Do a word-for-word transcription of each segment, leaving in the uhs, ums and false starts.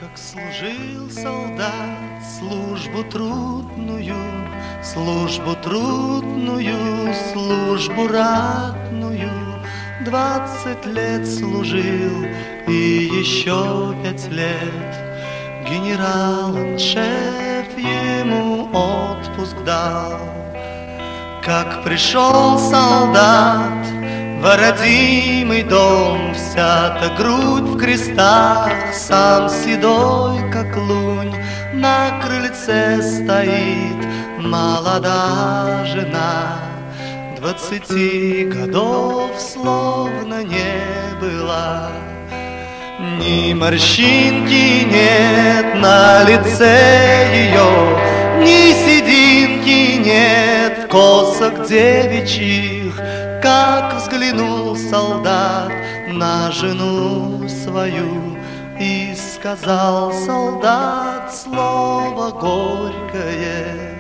Как служил солдат службу трудную, службу трудную, службу ратную, двадцать лет служил и еще пять лет генерал-аншеф ему отпуск дал. Как пришел солдат в родимый дом, вся-то грудь в крестах, сам седой, как лунь, на крыльце стоит молода жена. Двадцати годов словно не было, ни морщинки нет на лице ее, ни сединки нет в косах девичьих. Как взглянул солдат на жену свою, и сказал солдат слово горькое: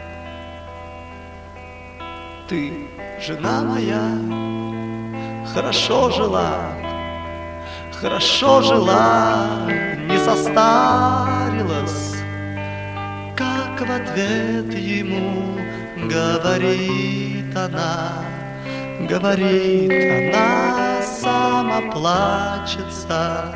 ты, жена моя, хорошо жила, хорошо жила, не состарилась. Как в ответ ему говорит она, говорит она, сама плачется: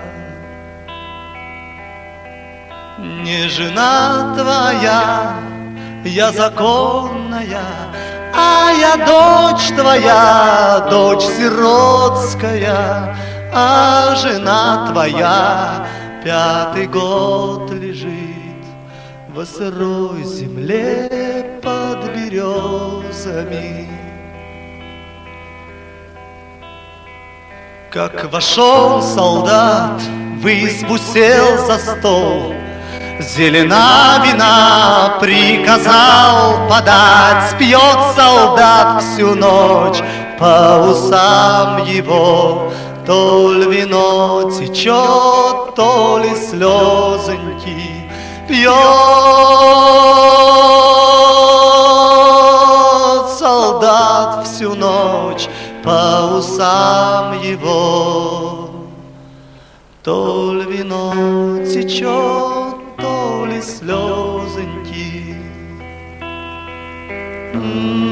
не жена твоя, я законная, а я дочь твоя, дочь сиротская, а жена твоя пятый год лежит во сырой земле под березами. Как вошел солдат, в избу сел за стол, зелена вина приказал подать. Пьет солдат всю ночь, по усам его то ли вино течет, то ли слезоньки. Пьет солдат всю ночь, по усам его то ли вино течет, то ли слезоньки.